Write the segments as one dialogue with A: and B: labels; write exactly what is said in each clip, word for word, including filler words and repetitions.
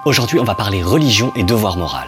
A: Aujourd'hui, on va parler religion et devoir moral.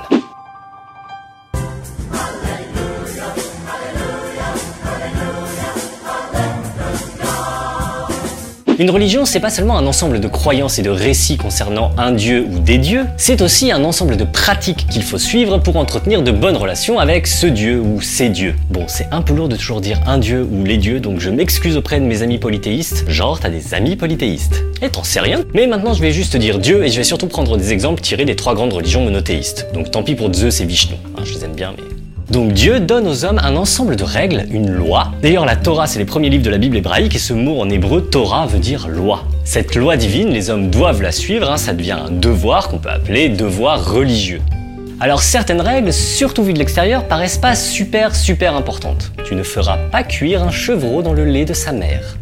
A: Une religion, c'est pas seulement un ensemble de croyances et de récits concernant un dieu ou des dieux, c'est aussi un ensemble de pratiques qu'il faut suivre pour entretenir de bonnes relations avec ce dieu ou ces dieux. Bon, c'est un peu lourd de toujours dire un dieu ou les dieux, donc je m'excuse auprès de mes amis polythéistes, genre t'as des amis polythéistes. Et t'en sais rien. Mais maintenant je vais juste dire Dieu et je vais surtout prendre des exemples tirés des trois grandes religions monothéistes. Donc tant pis pour Zeus et Vishnu, hein, je les aime bien mais... Donc Dieu donne aux hommes un ensemble de règles, une loi. D'ailleurs la Torah c'est les premiers livres de la Bible hébraïque et ce mot en hébreu Torah veut dire loi. Cette loi divine, les hommes doivent la suivre, hein, ça devient un devoir qu'on peut appeler devoir religieux. Alors certaines règles, surtout vues de l'extérieur, paraissent pas super super importantes. Tu ne feras pas cuire un chevreau dans le lait de sa mère.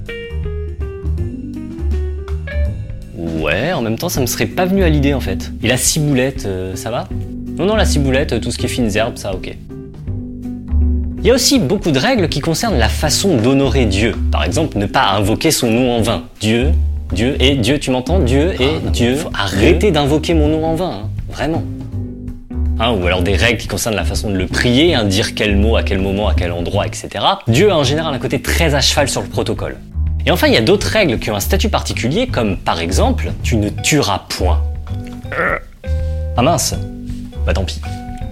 A: Ouais, en même temps ça me serait pas venu à l'idée en fait. Et la ciboulette, euh, ça va? Non non la ciboulette, tout ce qui est fines herbes, ça ok. Il y a aussi beaucoup de règles qui concernent la façon d'honorer Dieu. Par exemple, ne pas invoquer son nom en vain. Dieu, Dieu, et Dieu, tu m'entends? Dieu et ah, non, Dieu. Faut arrêter d'invoquer mon nom en vain, hein, vraiment. Hein, ou alors des règles qui concernent la façon de le prier, hein, dire quel mot, à quel moment, à quel endroit, et cetera. Dieu a en général un côté très à cheval sur le protocole. Et enfin, il y a d'autres règles qui ont un statut particulier, comme par exemple, tu ne tueras point. Ah mince, bah tant pis.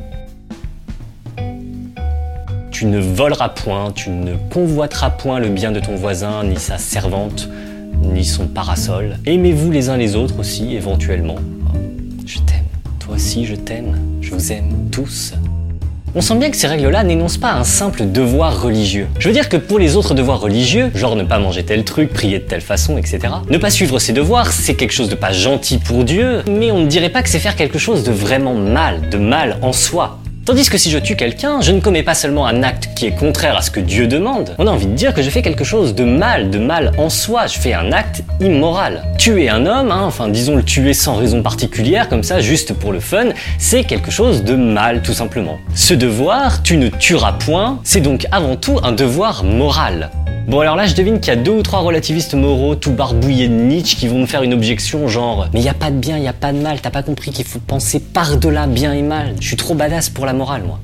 A: Tu ne voleras point, tu ne convoiteras point le bien de ton voisin, ni sa servante, ni son parasol. Aimez-vous les uns les autres aussi, éventuellement. Je t'aime, toi aussi je t'aime, je vous aime tous. On sent bien que ces règles-là n'énoncent pas un simple devoir religieux. Je veux dire que pour les autres devoirs religieux, genre ne pas manger tel truc, prier de telle façon, et cetera, ne pas suivre ses devoirs, c'est quelque chose de pas gentil pour Dieu, mais on ne dirait pas que c'est faire quelque chose de vraiment mal, de mal en soi. Tandis que si je tue quelqu'un, je ne commets pas seulement un acte qui est contraire à ce que Dieu demande. On a envie de dire que je fais quelque chose de mal, de mal en soi. Je fais un acte immoral. Tuer un homme, hein, enfin disons le tuer sans raison particulière, comme ça, juste pour le fun, c'est quelque chose de mal, tout simplement. Ce devoir, tu ne tueras point, c'est donc avant tout un devoir moral. Bon alors là je devine qu'il y a deux ou trois relativistes moraux tout barbouillés de Nietzsche qui vont me faire une objection genre « Mais y a pas de bien, y a pas de mal, t'as pas compris qu'il faut penser par-delà bien et mal, je suis trop badass pour la morale moi. »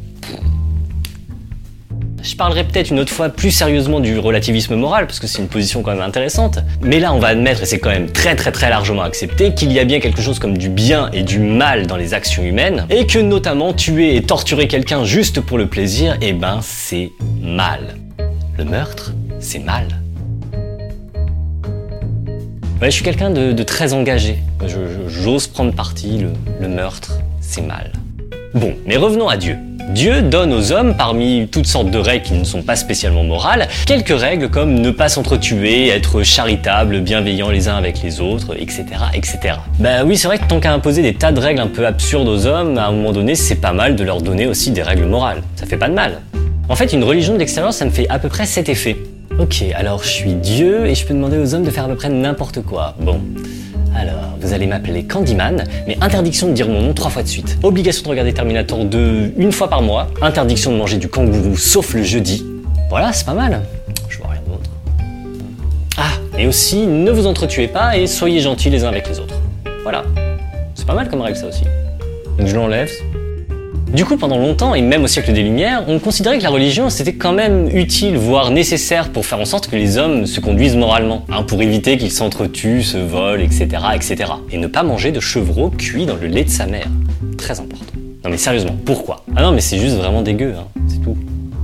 A: Je parlerai peut-être une autre fois plus sérieusement du relativisme moral parce que c'est une position quand même intéressante. Mais là on va admettre, et c'est quand même très très très largement accepté, qu'il y a bien quelque chose comme du bien et du mal dans les actions humaines et que notamment tuer et torturer quelqu'un juste pour le plaisir, eh ben c'est mal. Le meurtre, c'est mal. Ouais, je suis quelqu'un de, de très engagé. Je, je, j'ose prendre parti, le, le meurtre, c'est mal. Bon, mais revenons à Dieu. Dieu donne aux hommes, parmi toutes sortes de règles qui ne sont pas spécialement morales, quelques règles comme ne pas s'entretuer, être charitable, bienveillant les uns avec les autres, et cetera, et cetera. Bah oui, c'est vrai que tant qu'à imposer des tas de règles un peu absurdes aux hommes, à un moment donné, c'est pas mal de leur donner aussi des règles morales. Ça fait pas de mal. En fait, une religion de l'extérieur, ça me fait à peu près cet effet. Ok, alors je suis Dieu et je peux demander aux hommes de faire à peu près n'importe quoi. Bon, alors vous allez m'appeler Candyman, mais interdiction de dire mon nom trois fois de suite. Obligation de regarder Terminator deux une fois par mois. Interdiction de manger du kangourou sauf le jeudi. Voilà, c'est pas mal. Je vois rien d'autre. Ah, et aussi, ne vous entretuez pas et soyez gentils les uns avec les autres. Voilà, c'est pas mal comme règle ça aussi. Donc je l'enlève. Du coup, pendant longtemps, et même au siècle des Lumières, on considérait que la religion c'était quand même utile, voire nécessaire pour faire en sorte que les hommes se conduisent moralement, hein, pour éviter qu'ils s'entretuent, se volent, et cetera, et cetera. Et ne pas manger de chevreau cuit dans le lait de sa mère. Très important. Non mais sérieusement, pourquoi? Ah non mais c'est juste vraiment dégueu, hein, c'est tout.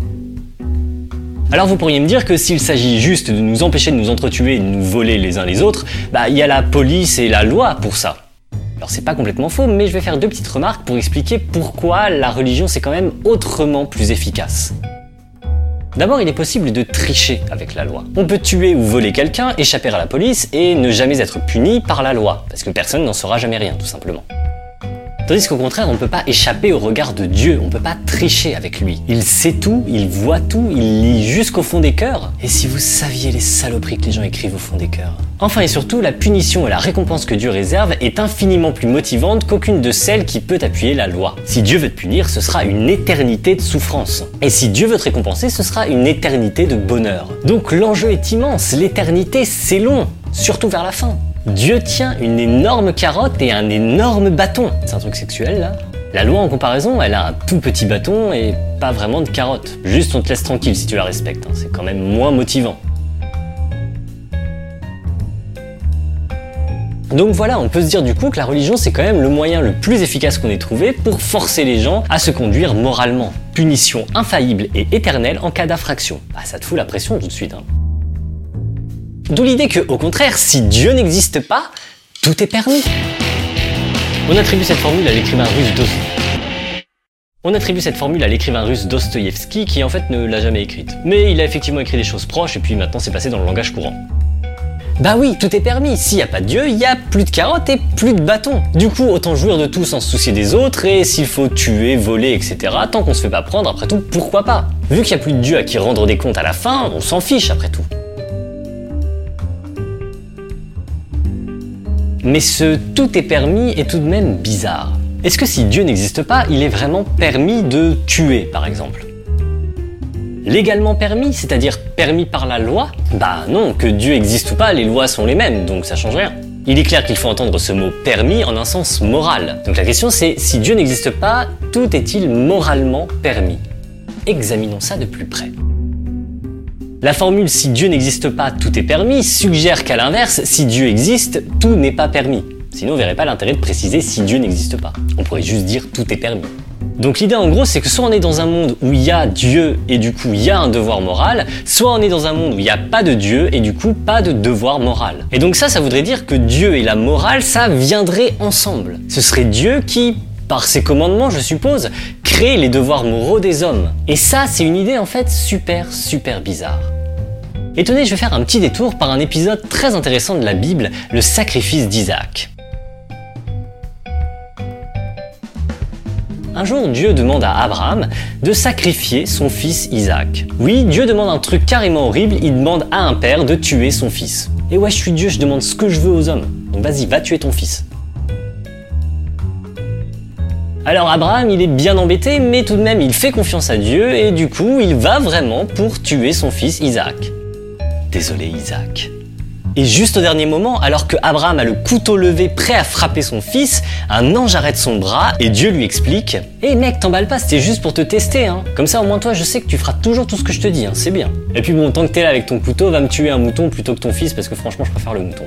A: Alors vous pourriez me dire que s'il s'agit juste de nous empêcher de nous entretuer et de nous voler les uns les autres, bah il y a la police et la loi pour ça. Alors c'est pas complètement faux, mais je vais faire deux petites remarques pour expliquer pourquoi la religion c'est quand même autrement plus efficace. D'abord, il est possible de tricher avec la loi. On peut tuer ou voler quelqu'un, échapper à la police et ne jamais être puni par la loi, parce que personne n'en saura jamais rien, tout simplement. Tandis qu'au contraire, on ne peut pas échapper au regard de Dieu, on ne peut pas tricher avec lui. Il sait tout, il voit tout, il lit jusqu'au fond des cœurs. Et si vous saviez les saloperies que les gens écrivent au fond des cœurs. Enfin et surtout, la punition et la récompense que Dieu réserve est infiniment plus motivante qu'aucune de celles qui peut appuyer la loi. Si Dieu veut te punir, ce sera une éternité de souffrance. Et si Dieu veut te récompenser, ce sera une éternité de bonheur. Donc l'enjeu est immense, l'éternité c'est long, surtout vers la fin. Dieu tient une énorme carotte et un énorme bâton. C'est un truc sexuel là? La loi en comparaison, elle a un tout petit bâton et pas vraiment de carotte. Juste on te laisse tranquille si tu la respectes, hein. C'est quand même moins motivant. Donc voilà, on peut se dire du coup que la religion c'est quand même le moyen le plus efficace qu'on ait trouvé pour forcer les gens à se conduire moralement. Punition infaillible et éternelle en cas d'infraction. Bah ça te fout la pression tout de suite. Hein. D'où l'idée que, au contraire, si Dieu n'existe pas, tout est permis. On attribue cette formule à l'écrivain russe Dostoïevski. On attribue cette formule à l'écrivain russe Dostoïevski qui en fait ne l'a jamais écrite. Mais il a effectivement écrit des choses proches et puis maintenant c'est passé dans le langage courant. Bah oui, tout est permis. S'il n'y a pas de Dieu, il n'y a plus de carottes et plus de bâtons. Du coup, autant jouir de tout sans se soucier des autres, et s'il faut tuer, voler, et cetera, tant qu'on se fait pas prendre, après tout, pourquoi pas? Vu qu'il n'y a plus de Dieu à qui rendre des comptes à la fin, on s'en fiche après tout. Mais ce « tout est permis » est tout de même bizarre. Est-ce que si Dieu n'existe pas, il est vraiment permis de tuer, par exemple? Légalement permis, c'est-à-dire permis par la loi? Bah non, que Dieu existe ou pas, les lois sont les mêmes, donc ça change rien. Il est clair qu'il faut entendre ce mot « permis » en un sens moral. Donc la question c'est, si Dieu n'existe pas, tout est-il moralement permis? Examinons ça de plus près. La formule « si Dieu n'existe pas, tout est permis » suggère qu'à l'inverse, si Dieu existe, tout n'est pas permis. Sinon on verrait pas l'intérêt de préciser « si Dieu n'existe pas ». On pourrait juste dire « tout est permis ». Donc l'idée en gros c'est que soit on est dans un monde où il y a Dieu et du coup il y a un devoir moral, soit on est dans un monde où il n'y a pas de Dieu et du coup pas de devoir moral. Et donc ça, ça voudrait dire que Dieu et la morale, ça viendrait ensemble. Ce serait Dieu qui, par ses commandements je suppose, crée les devoirs moraux des hommes. Et ça c'est une idée en fait super super bizarre. Et tenez, je vais faire un petit détour par un épisode très intéressant de la Bible, le sacrifice d'Isaac. Un jour, Dieu demande à Abraham de sacrifier son fils Isaac. Oui, Dieu demande un truc carrément horrible, il demande à un père de tuer son fils. Et ouais, je suis Dieu, je demande ce que je veux aux hommes. Donc vas-y, va tuer ton fils. Alors Abraham, il est bien embêté, mais tout de même, il fait confiance à Dieu et du coup, il va vraiment pour tuer son fils Isaac. Désolé Isaac. Et juste au dernier moment, alors que Abraham a le couteau levé prêt à frapper son fils, un ange arrête son bras et Dieu lui explique « Hé hey mec, t'emballe pas, c'était juste pour te tester, hein. Comme ça au moins toi je sais que tu feras toujours tout ce que je te dis, hein, c'est bien. Et puis bon, tant que t'es là avec ton couteau, va me tuer un mouton plutôt que ton fils parce que franchement je préfère le mouton. »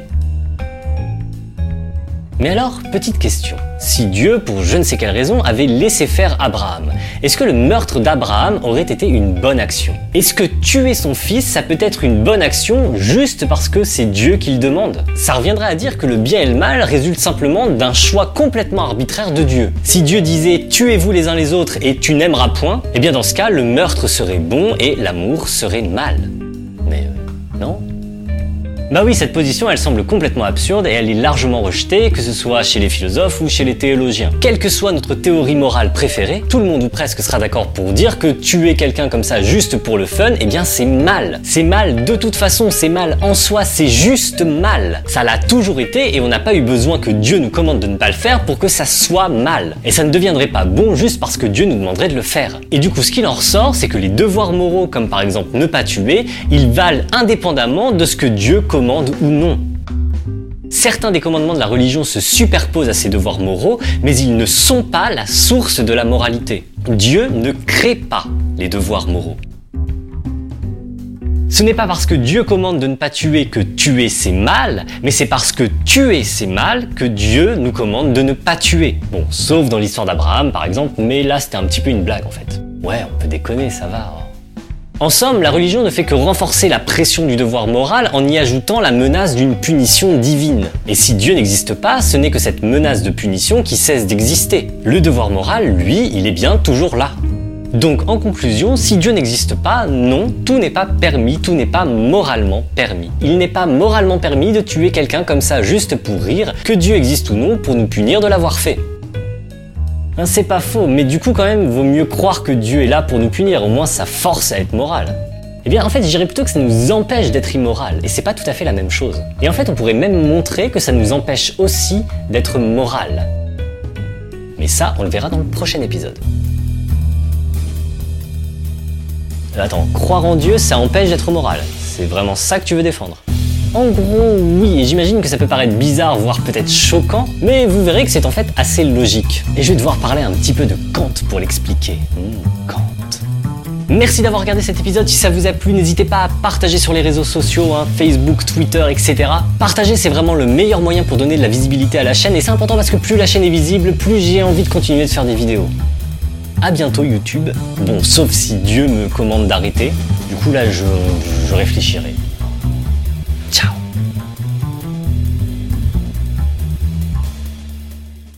A: Mais alors, petite question. Si Dieu, pour je ne sais quelle raison, avait laissé faire Abraham, est-ce que le meurtre d'Abraham aurait été une bonne action? Est-ce que tuer son fils, ça peut être une bonne action juste parce que c'est Dieu qui le demande? Ça reviendrait à dire que le bien et le mal résultent simplement d'un choix complètement arbitraire de Dieu. Si Dieu disait « tuez-vous les uns les autres et tu n'aimeras point », eh bien dans ce cas, le meurtre serait bon et l'amour serait mal. Mais euh, non. Bah oui, cette position, elle semble complètement absurde et elle est largement rejetée, que ce soit chez les philosophes ou chez les théologiens. Quelle que soit notre théorie morale préférée, tout le monde ou presque sera d'accord pour dire que tuer quelqu'un comme ça juste pour le fun, eh bien c'est mal. C'est mal de toute façon, c'est mal en soi, c'est juste mal. Ça l'a toujours été et on n'a pas eu besoin que Dieu nous commande de ne pas le faire pour que ça soit mal. Et ça ne deviendrait pas bon juste parce que Dieu nous demanderait de le faire. Et du coup, ce qu'il en ressort, c'est que les devoirs moraux, comme par exemple ne pas tuer, ils valent indépendamment de ce que Dieu commande commande ou non. Certains des commandements de la religion se superposent à ces devoirs moraux, mais ils ne sont pas la source de la moralité. Dieu ne crée pas les devoirs moraux. Ce n'est pas parce que Dieu commande de ne pas tuer que tuer c'est mal, mais c'est parce que tuer c'est mal que Dieu nous commande de ne pas tuer. Bon, sauf dans l'histoire d'Abraham par exemple, mais là c'était un petit peu une blague en fait. Ouais, on peut déconner, ça va. En somme, la religion ne fait que renforcer la pression du devoir moral en y ajoutant la menace d'une punition divine. Et si Dieu n'existe pas, ce n'est que cette menace de punition qui cesse d'exister. Le devoir moral, lui, il est bien toujours là. Donc en conclusion, si Dieu n'existe pas, non, tout n'est pas permis, tout n'est pas moralement permis. Il n'est pas moralement permis de tuer quelqu'un comme ça juste pour rire, que Dieu existe ou non pour nous punir de l'avoir fait. C'est pas faux, mais du coup quand même, vaut mieux croire que Dieu est là pour nous punir, au moins ça force à être moral. Eh bien en fait, je dirais plutôt que ça nous empêche d'être immoral, et c'est pas tout à fait la même chose. Et en fait, on pourrait même montrer que ça nous empêche aussi d'être moral. Mais ça, on le verra dans le prochain épisode. Attends, croire en Dieu, ça empêche d'être moral. C'est vraiment ça que tu veux défendre? En gros, oui, et j'imagine que ça peut paraître bizarre, voire peut-être choquant, mais vous verrez que c'est en fait assez logique. Et je vais devoir parler un petit peu de Kant pour l'expliquer. Mmh, Kant. Merci d'avoir regardé cet épisode. Si ça vous a plu, n'hésitez pas à partager sur les réseaux sociaux, hein, Facebook, Twitter, et cetera. Partager, c'est vraiment le meilleur moyen pour donner de la visibilité à la chaîne, et c'est important parce que plus la chaîne est visible, plus j'ai envie de continuer de faire des vidéos. À bientôt YouTube. Bon, sauf si Dieu me commande d'arrêter. Du coup là, je, je réfléchirai.